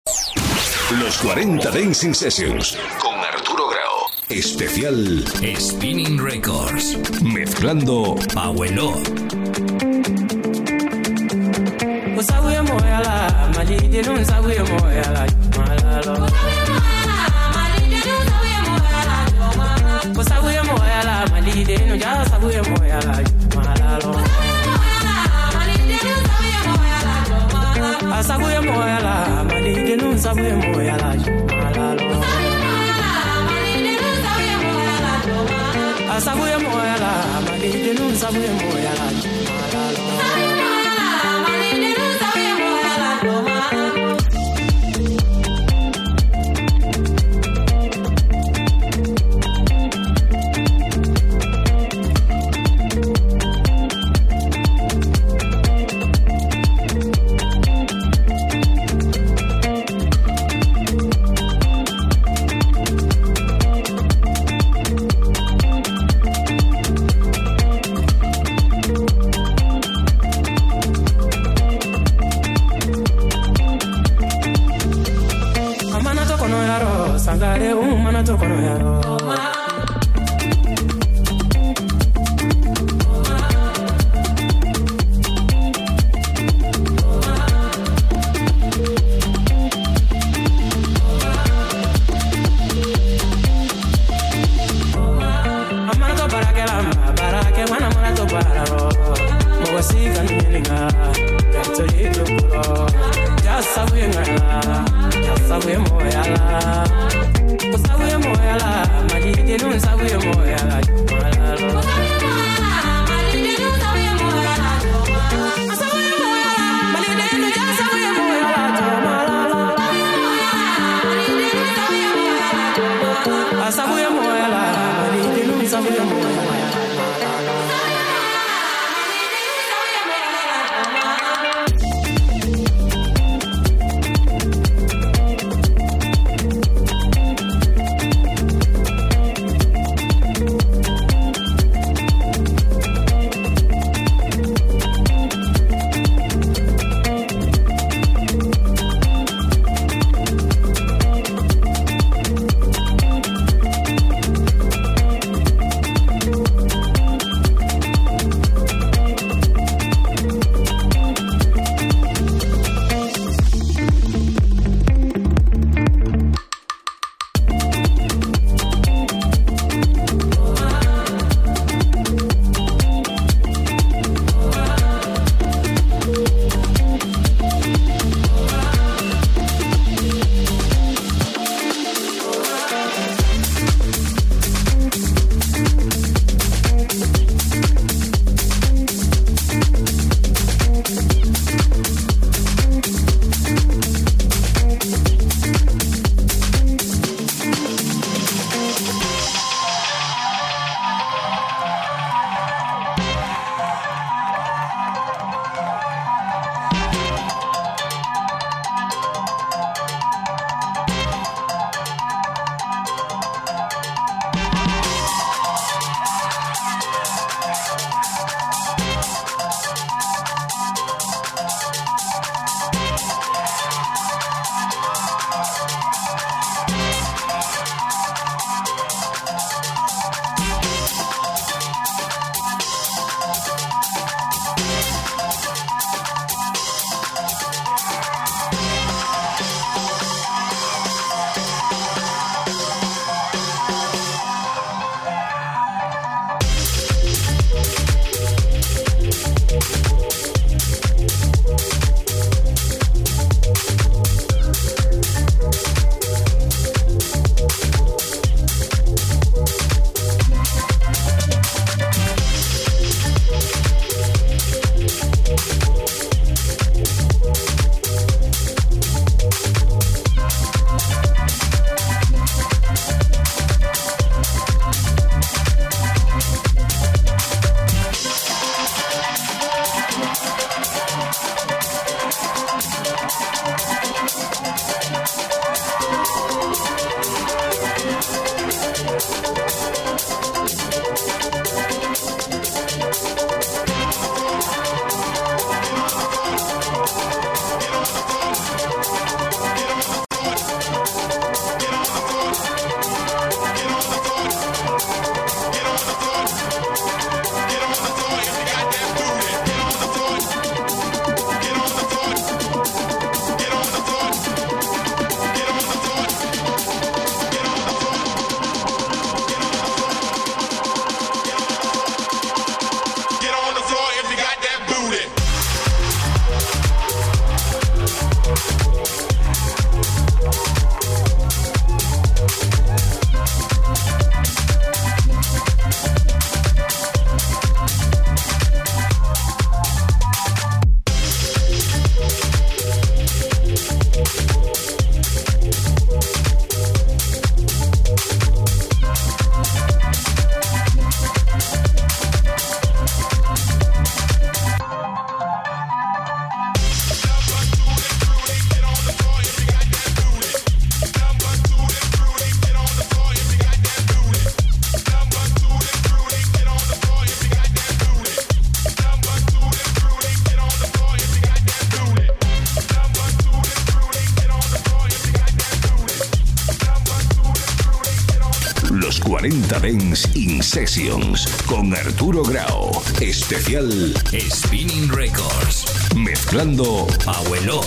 Los 40 Dancing Sessions con Arturo Grau. Especial Spinning Records. Mezclando Pawelo. Usabuye moyala, malide nun sabuye moyala, malalo. Usabuye moyala, malide nun ja sabuye moyala, malalo. Asabuye moyala, malide nun sabuye moyala, malalo. Asabuye moyala, malide nun sabuye moyala, malalo. Sangare umana to kono yaro amana to barake wana mana to bararo mo siga ninga kanto yeto kuro jasabuye ngala jasabuye moyala Usabuye moyala, malide 40 Dance in Sessions con Arturo Grau. Especial Spinning Records. Mezclando Abuelo.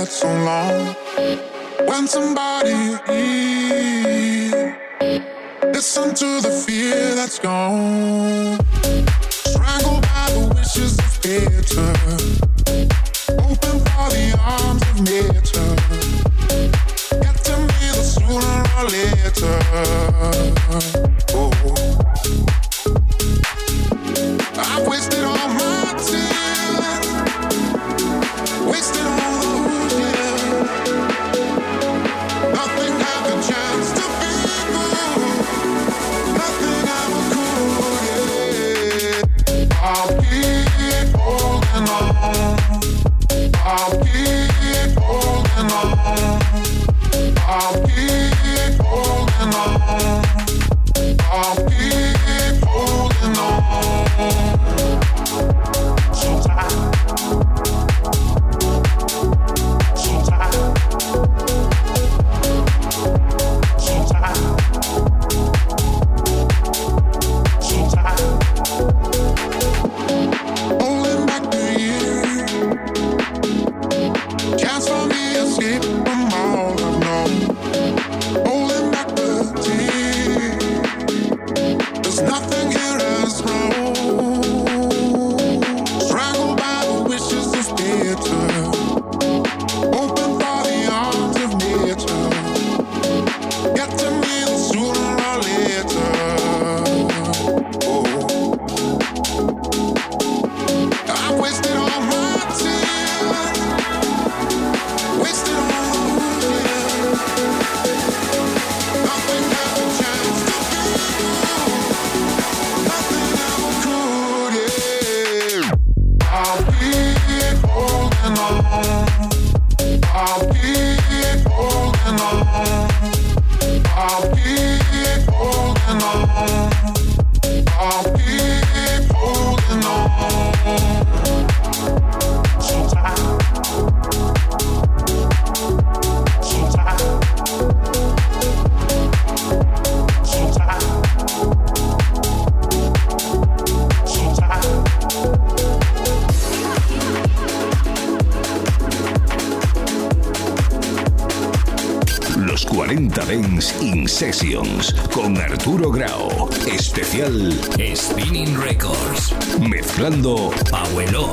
When somebody Listen to the fear that's gone. Strangled by the wishes of bitter. Open for the arms of nature. Get to me the sooner or later. Oh. I've wasted all my tears. Wasted all those years. Nothing had the chance to be good. Nothing ever could. Yeah. I'll keep holding on. I'll keep holding on. I'll keep holding on. I'll keep holding on. So tight. So tight. So tight. So tight. Holding back the years. Chance for me to escape from all I've known. Holding back the tears. There's nothing here as wrong. Strangled by the wishes of bitter. Open for the arms of nature. Get to me sooner or later. Oh. I've wasted all my tears. Wasted all those years. Nothing had a chance to be good. Nothing ever could, yeah. I'll keep holding on. I'll keep holding on. I'll keep holding on. I'll keep holding on. So tight. So tight. So tight. So tight. Los 40 Dance in Sessions con Arturo Grau. Especial Spinning Records. Mezclando Abuelo.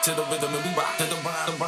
to the rhythm and we rock to the rhyme.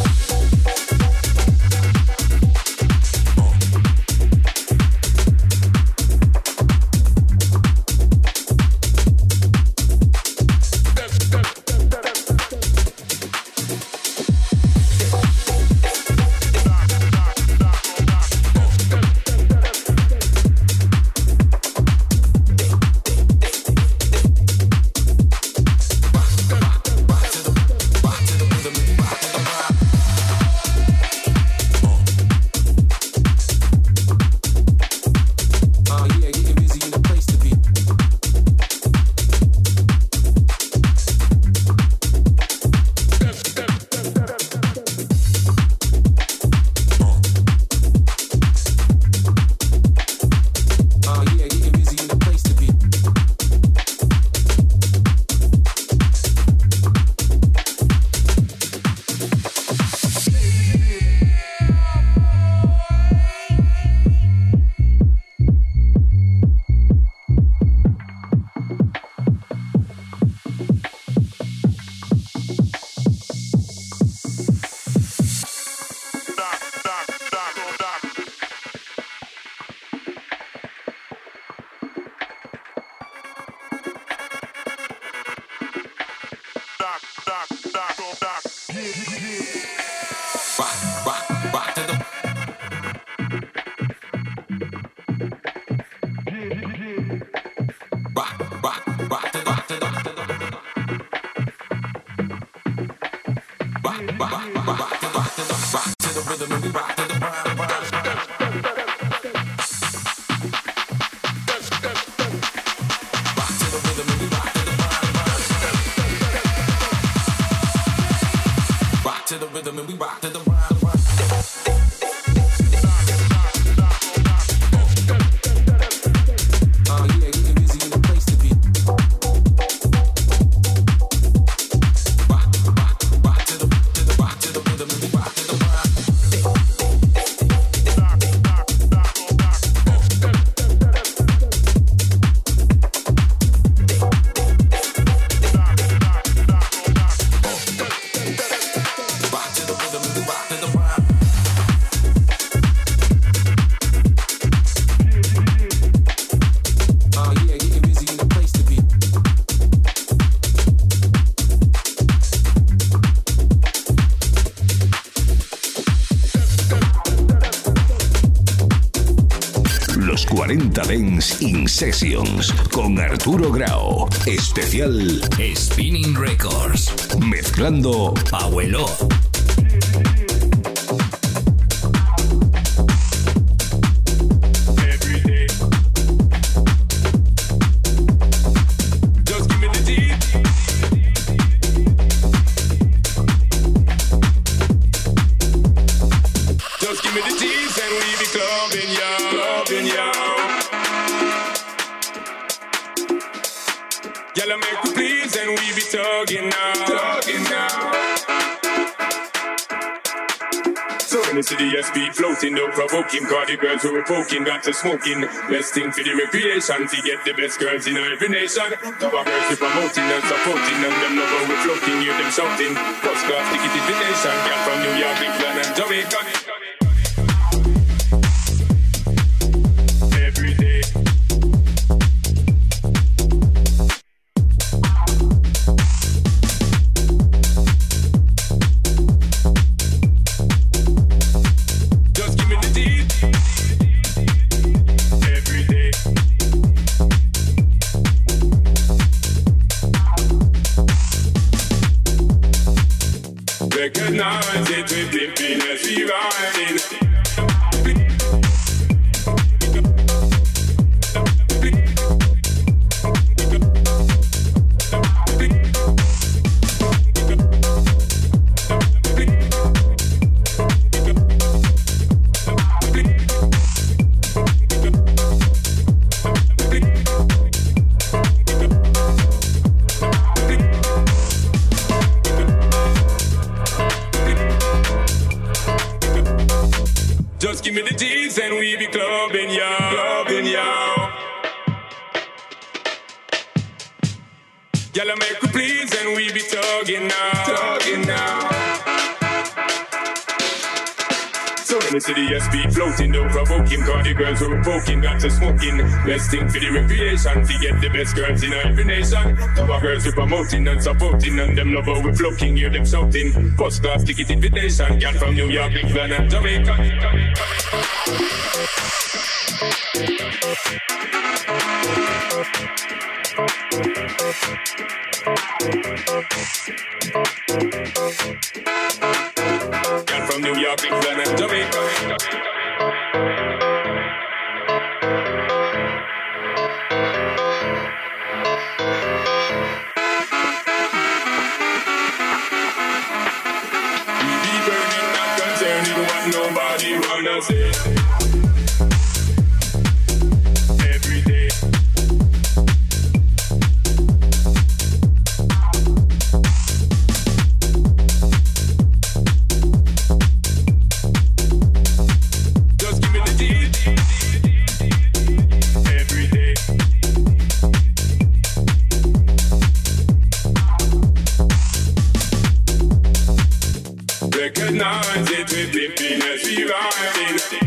Dance in Sessions con Arturo Grau. Especial Spinning Records. Mezclando Abuelo. To the SB floating, no provoking. Cause the girls who were poking got to smoking. Best thing for the recreation to get the best girls in every nation. Our girls we promoting and supporting, and them love how we floating, hear them shouting. First class ticket invitation, girl from New York, England and Jamaica. Every day. Recognize it, we flipping as we riding. Just give me the G's and we be clubbing, y'all. Clubbing, y'all. Girl, I make you please and we be talking now. Talking now. So when you see the SP floating, don't provoke him, cause the girls who are poking got to smoking. Best thing for the recreation, to get the best girls in every nation. Our girls we promoting and supporting, and them love how we flocking, hear them shouting. First class ticket invitation, girl from New York, England and Jamaica. Girl from New York, England and Jamaica. We be burning, not concerned with what nobody wanna say. Recognize it with flipping as we riding.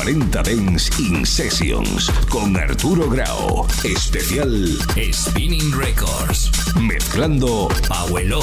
40 Dance in Sessions con Arturo Grau. Especial Spinning Records. Mezclando Abuelo.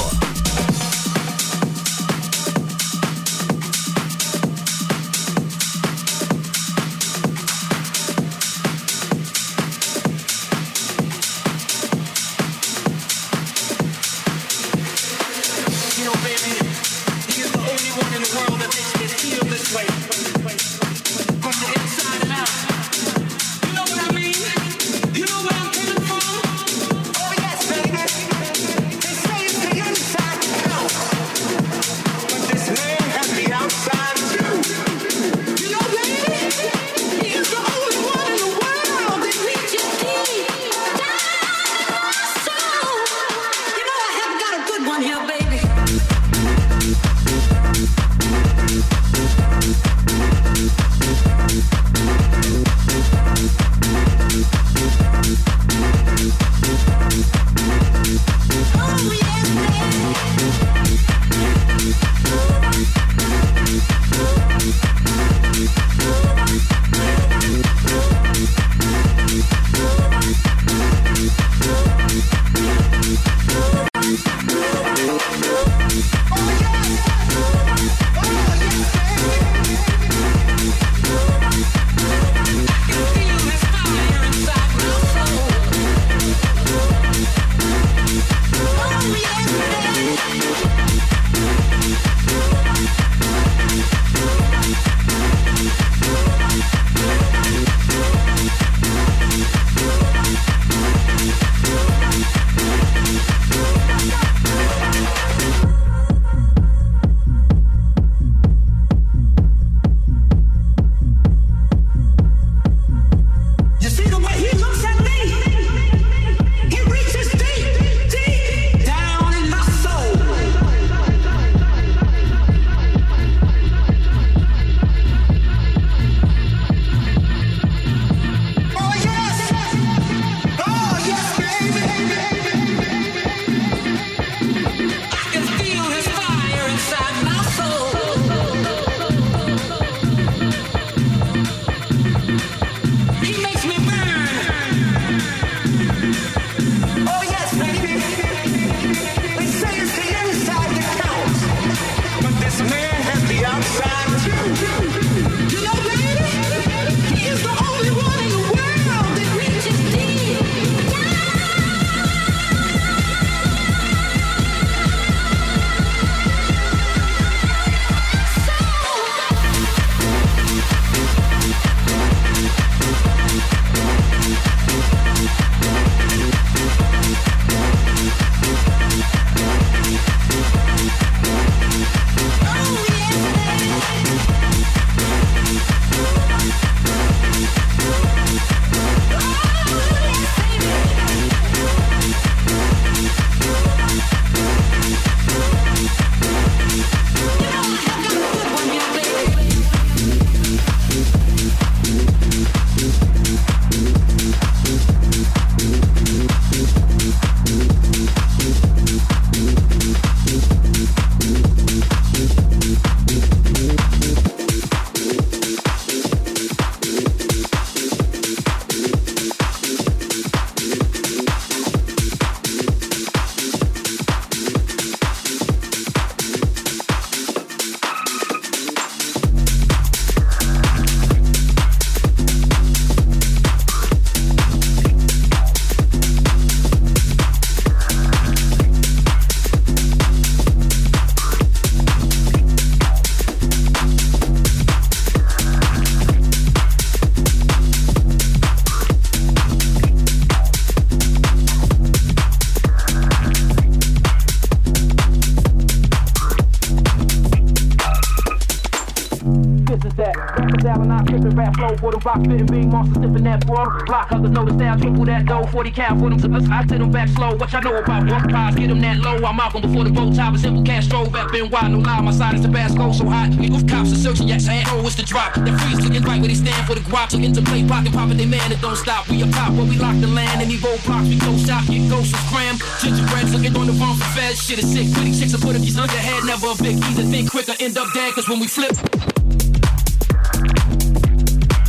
For the rock fitting big monster sniffing that bro. Block others know the style, triple that dough. 40 count for them to us. I send them back slow. What y'all know about one pies? Get them that low. I'm out before the bow tie. Simple Castro back been wild. No lie, my side is Tabasco so hot. We oof cops are searching. Yes, I ain't it's the drop. The freeze looking right where they stand for the guap. So interplay, pocket popping they man. It don't stop. We up top where we lock the land. Any roadblocks we go shop. Get ghosts and scram. Gingerbreads looking on the run for feds. Shit is sick. Pretty chicks will put up these underhead. Never a big easy. Think quicker, end up dead. Cause when we flip.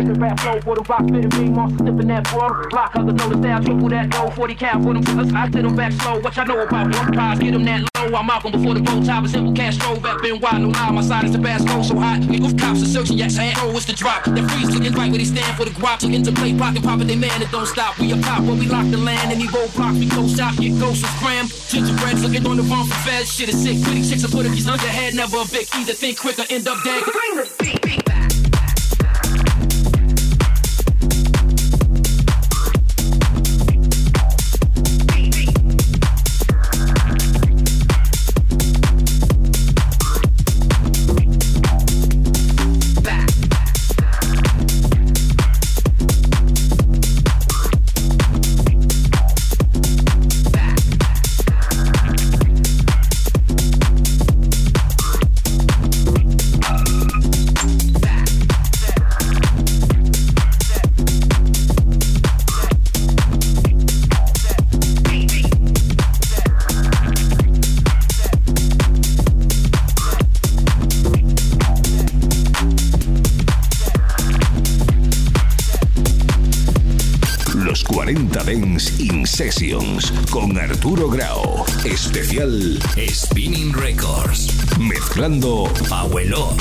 sipping rap flow for the rock spitting being monster sipping that bro. Block others know the style, triple that dough, 40 cal for them killers. I sit them back slow. What y'all know about one prize? Get them that low. I'm out before the bow tie. Simple Castro back been wide. No lie, my side is Tabasco so hot. We goof cops are searching, yes, and oh, it's the drop. That freeze looking right where they stand for the guap. Took into play, pocket poppin' they man, it don't stop. We a pop where we lock the land. Any roadblock, we close shop, get ghosts and scram. Gingerbread looking on the run for feds. Shit is sick, pretty chicks will put a piece on your head. Never a Vic, either think quick or end up dead. Bring the beat back. Dance in Sessions con Arturo Grau. Especial Spinning Records. Mezclando Abuelo.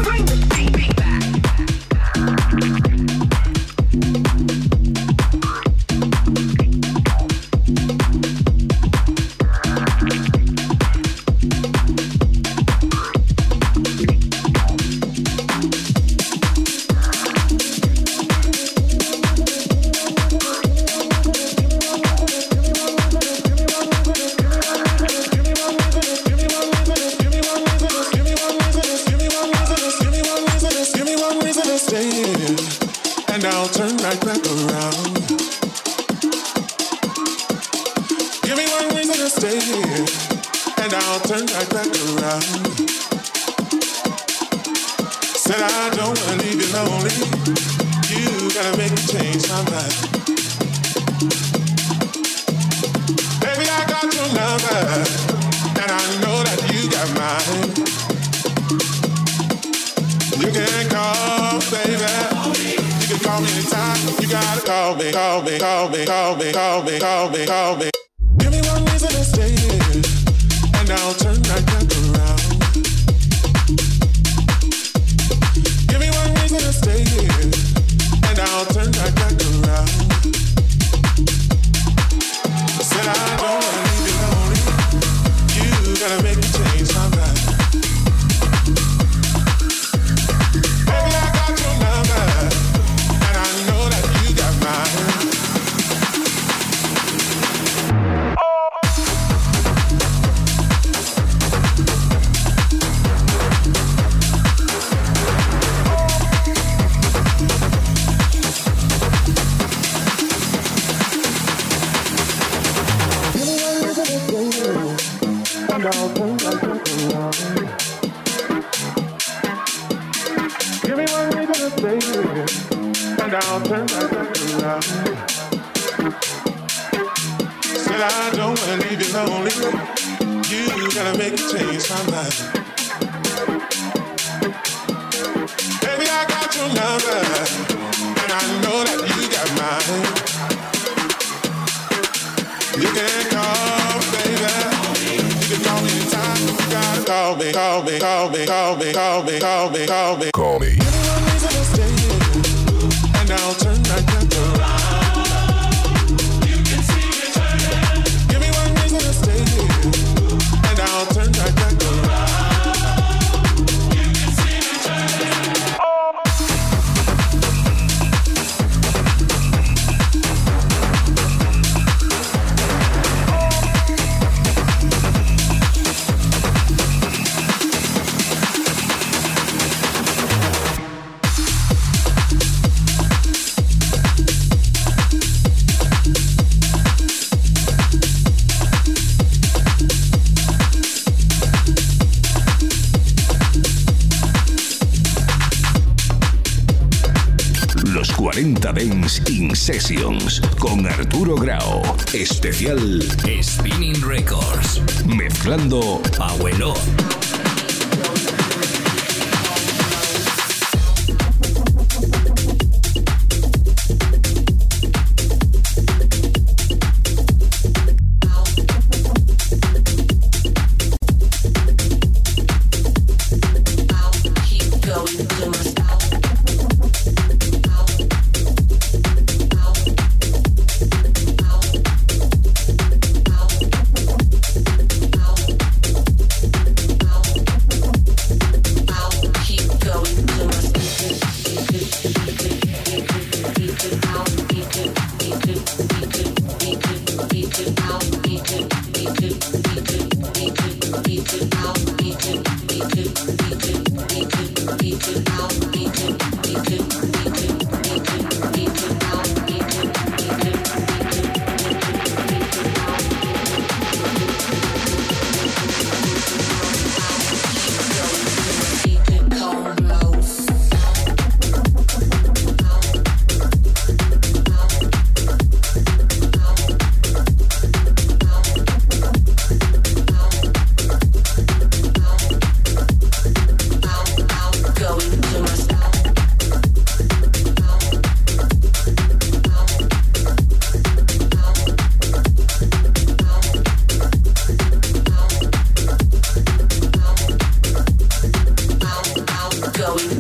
Call me. And I'll turn right back around. You can see me turning. Give me one reason to stay here. And I'll turn right back around. You can see me turning. Dance in Sessions con Arturo Grau. Especial Spinning Records. Mezclando Abuelo.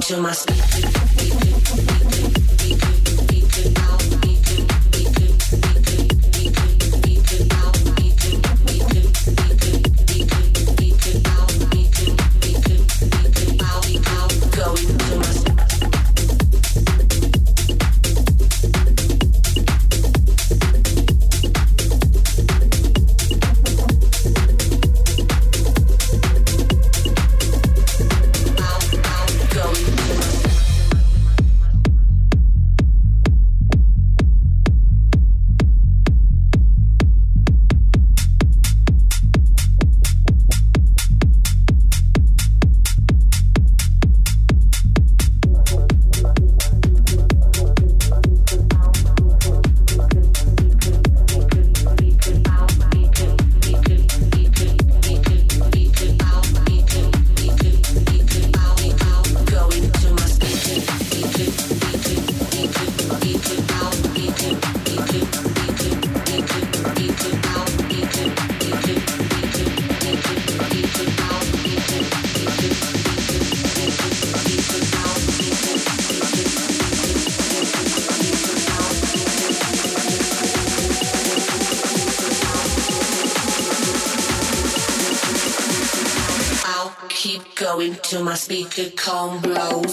to my speaker. Going till my speaker cone blows.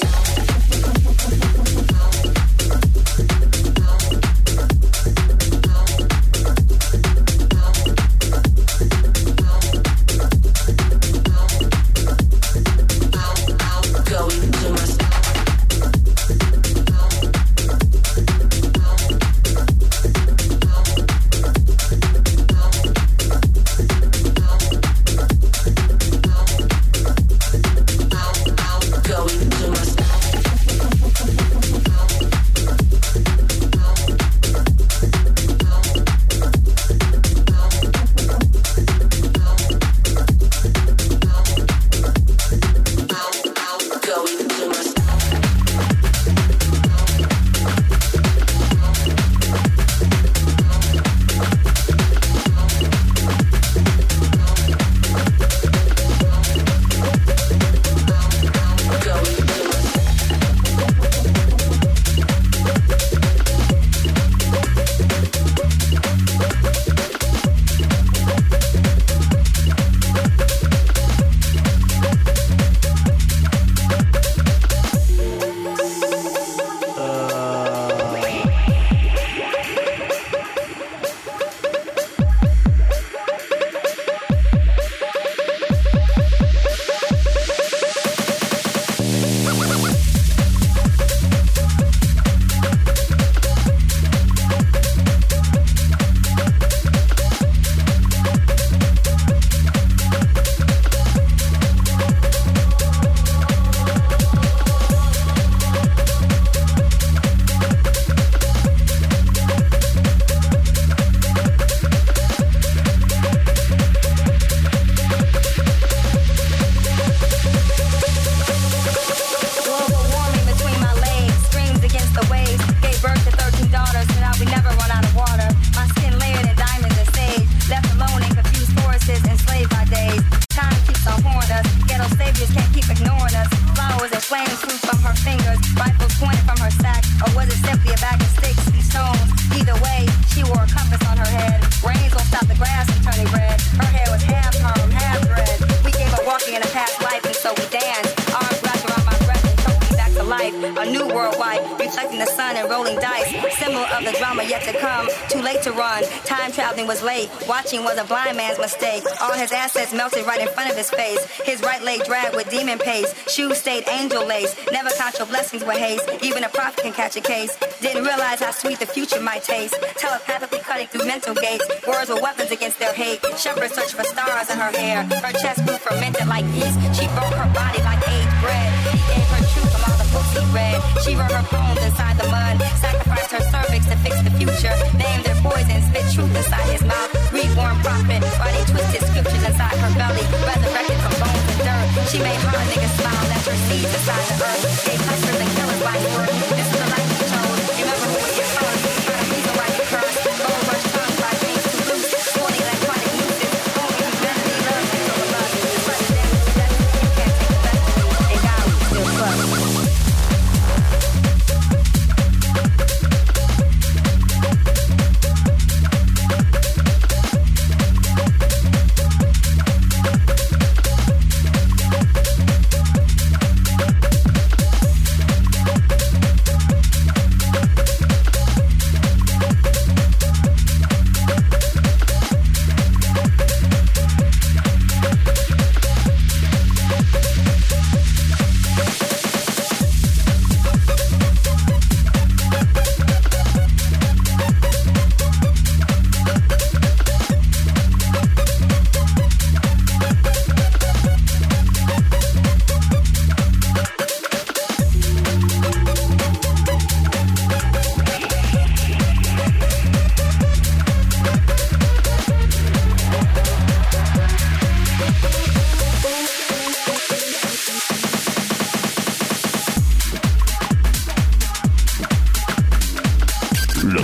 Was late. Watching was a blind man's mistake. All his assets melted right in front of his face. His right leg dragged with demon pace. Shoes stayed angel lace. Never count your blessings with haste. Even a prophet can catch a case. Didn't realize how sweet the future might taste. Telepathically cutting through mental gates. Words were weapons against their hate. Shepherds searched for stars in her hair. Her chest grew fermented like yeast. She broke her body like aged bread. He gave her truth from all the books he read. She wrote her poems inside the mud. Sacrificed her cervix to fix the future. Named their poison. Spit truth inside his mouth. Reborn prophet. Writing twisted scriptures inside her belly. Resurrected from bones and dirt. She made hard niggas smile. Left her seeds inside the earth. Gave hustlers and killers life work. This is the life you chose. Remember who is your son. Try to reason why you curse. Gold rush tongues by dreams too loose. Sporting electronic uses. Only humanity loves and so love. The president is death. You can't take the best. And God will still fuck.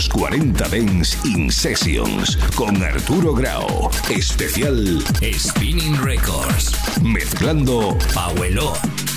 Los 40 Dance in Sessions con Arturo Grau. Especial Spinning Records. Mezclando Pauelo.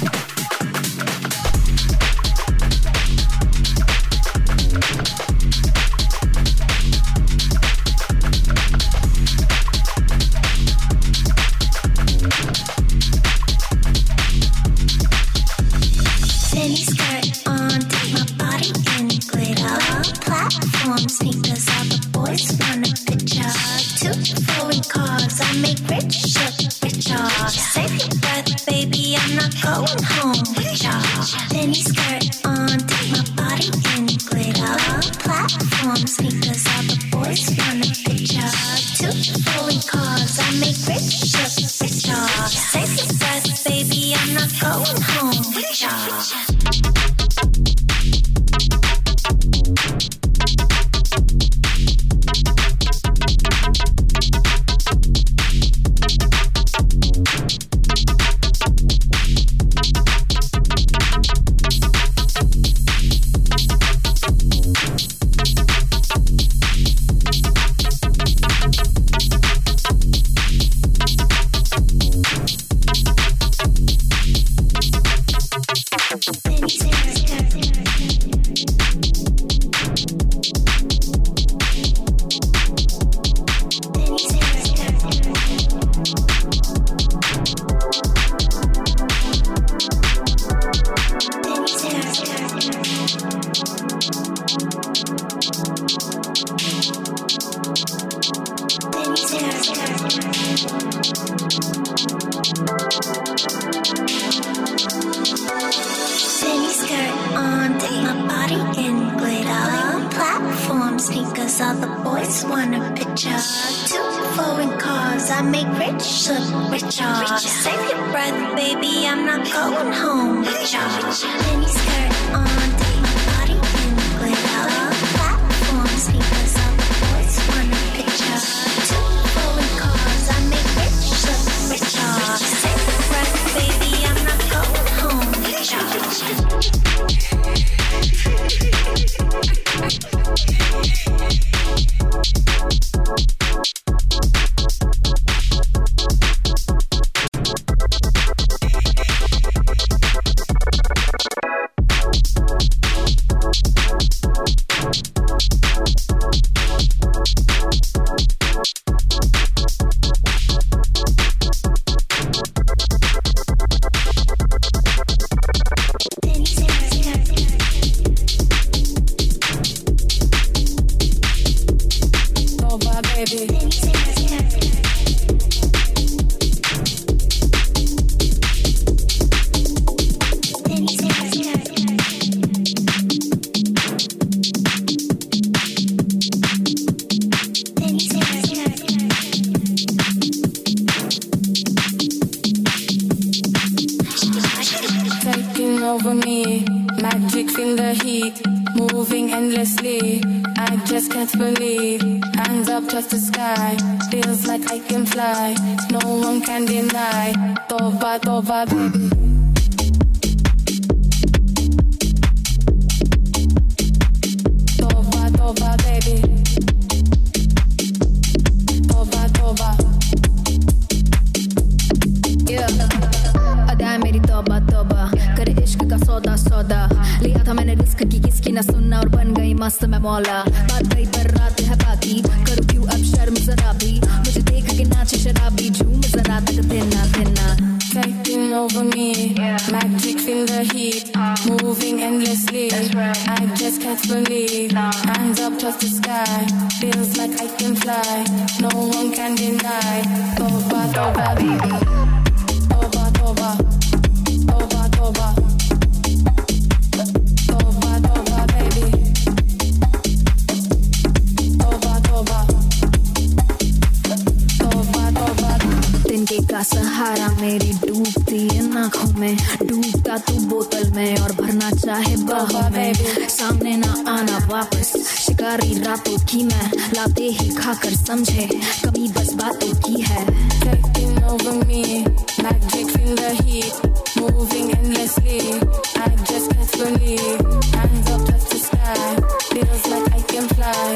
समझे कभी बस बातों की है Taking over me, magic in the heat, moving endlessly. I just can't believe, hands up touch the sky, feels like I can fly.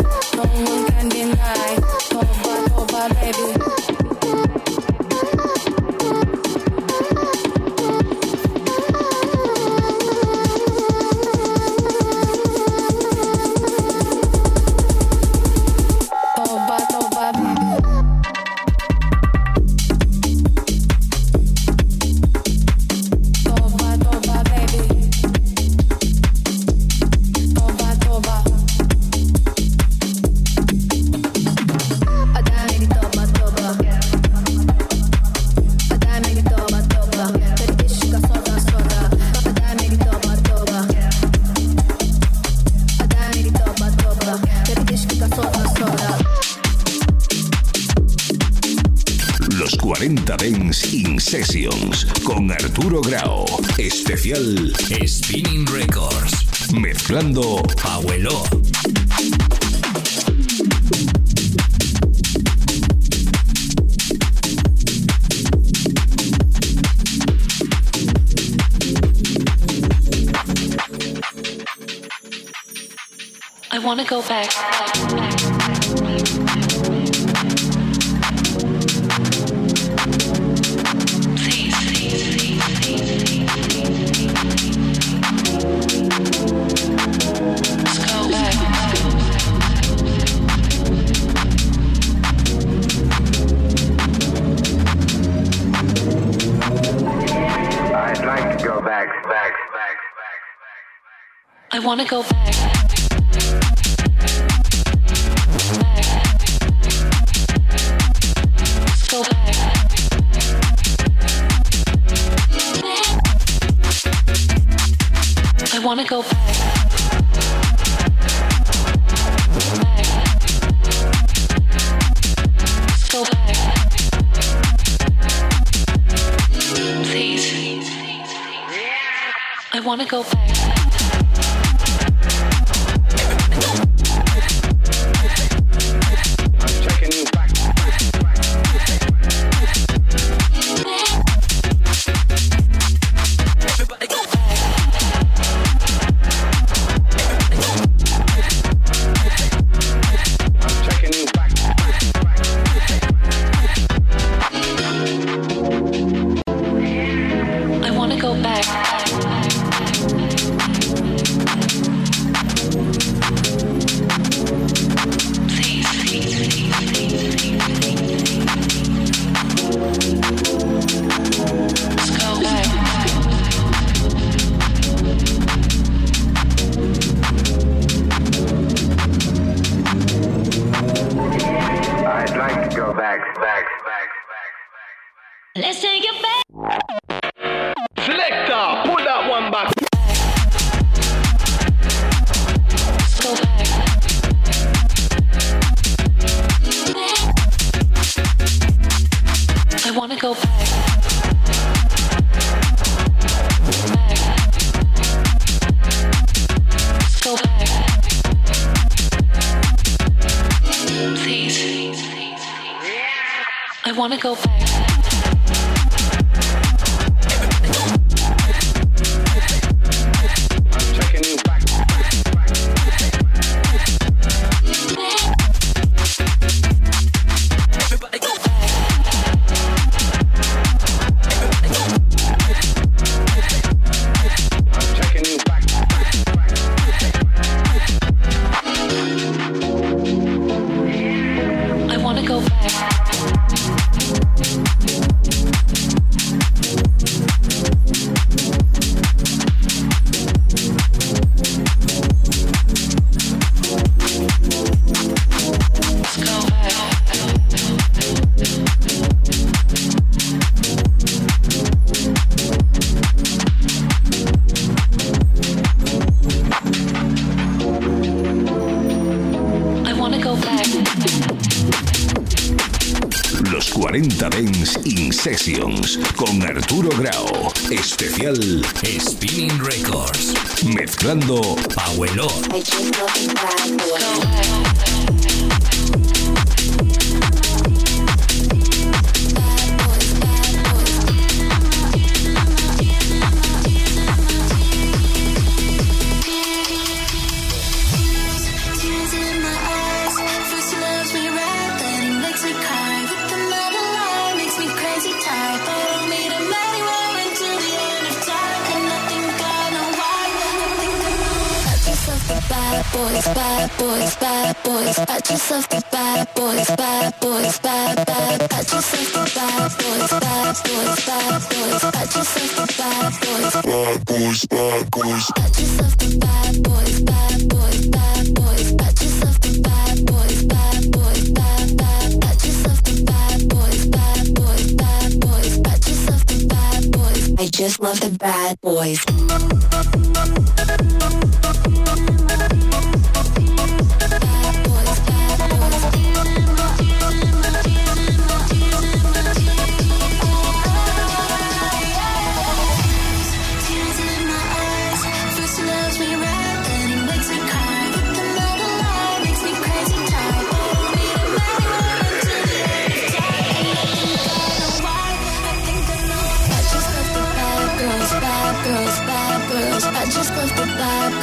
40 Dance in Sessions con Arturo Grau. Especial Spinning Records. Mezclando Abuelo. I wanna go back. Please. Let's go back. I'd like to go back. I wanna go back. Go back. I wanna go back. Go back. Please. I wanna go back. Let's take it back. Selector, pull that one back. Go back. I wanna go back. Go back. Please. I wanna go back. Los 40 Dance in Sessions con Arturo Grau. Especial Spinning Records. Mezclando Abuelo. Bad boys, pat yourself the bad boys, pat yourself the bad boys, pat yourself the bad boys, pat yourself the bad boys, pat yourself the bad boys, pat yourself the bad boys, pat yourself the bad boys. I just love the bad boys.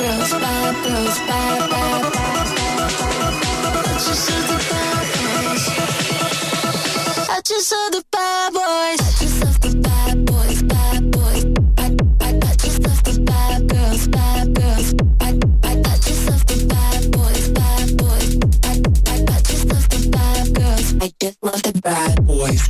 girls, bad girls, bad, bad, bad, bad, bad. I just saw the bad boys. I just saw the bad boys. I just saw the bad boys, bad boys. I just saw the bad girls, bad girls. I just saw the bad boys, bad boys. I just love the bad girls. I just love the bad boys.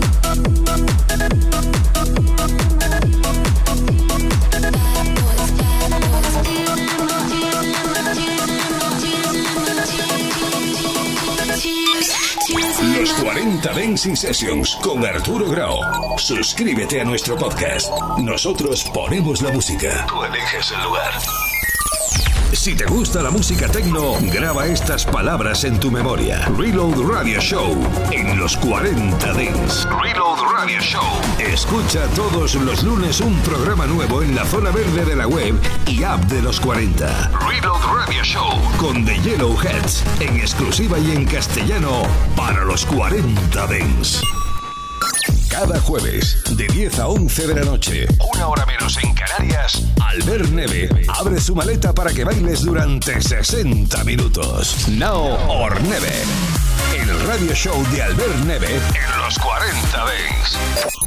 Los 40 Dancing Sessions con Arturo Grau. Suscríbete a nuestro podcast. Nosotros ponemos la música. Tú eliges el lugar. Si te gusta la música techno, graba estas palabras en tu memoria. Reload Radio Show en los 40 Dance. Reload Radio Show. Escucha todos los lunes un programa nuevo en la zona verde de la web y app de los 40. Reload Radio Show con The Yellowheads en exclusiva y en castellano para los 40 Dance. Cada jueves, de 10 a 11 de la noche, una hora menos en Canarias, Albert Neve abre su maleta para que bailes durante 60 minutos. Now or Never. El radio show de Albert Neve en los 40 Dance.